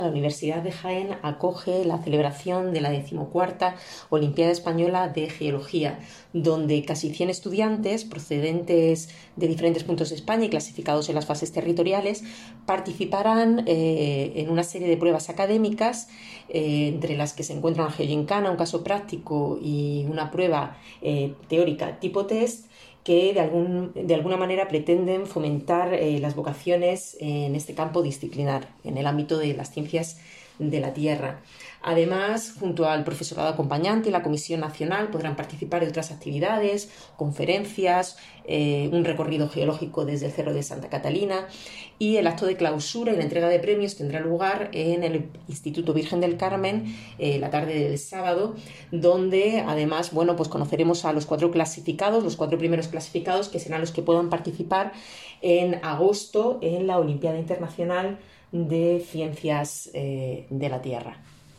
La Universidad de Jaén acoge la celebración de la 14ª Olimpiada Española de Geología, donde casi 100 estudiantes procedentes de diferentes puntos de España y clasificados en las fases territoriales participarán en una serie de pruebas académicas, entre las que se encuentra una geogincana, un caso práctico y una prueba teórica tipo test, que de alguna manera pretenden fomentar las vocaciones en este campo disciplinar, en el ámbito de las ciencias de la Tierra. Además, junto al profesorado acompañante y la Comisión Nacional podrán participar de otras actividades, conferencias, un recorrido geológico desde el Cerro de Santa Catalina, y el acto de clausura y la entrega de premios tendrá lugar en el Instituto Virgen del Carmen la tarde del sábado, donde además pues conoceremos a los 4 clasificados, los 4 primeros clasificados, que serán los que puedan participar en agosto en la Olimpiada Internacional de Ciencias de la Tierra.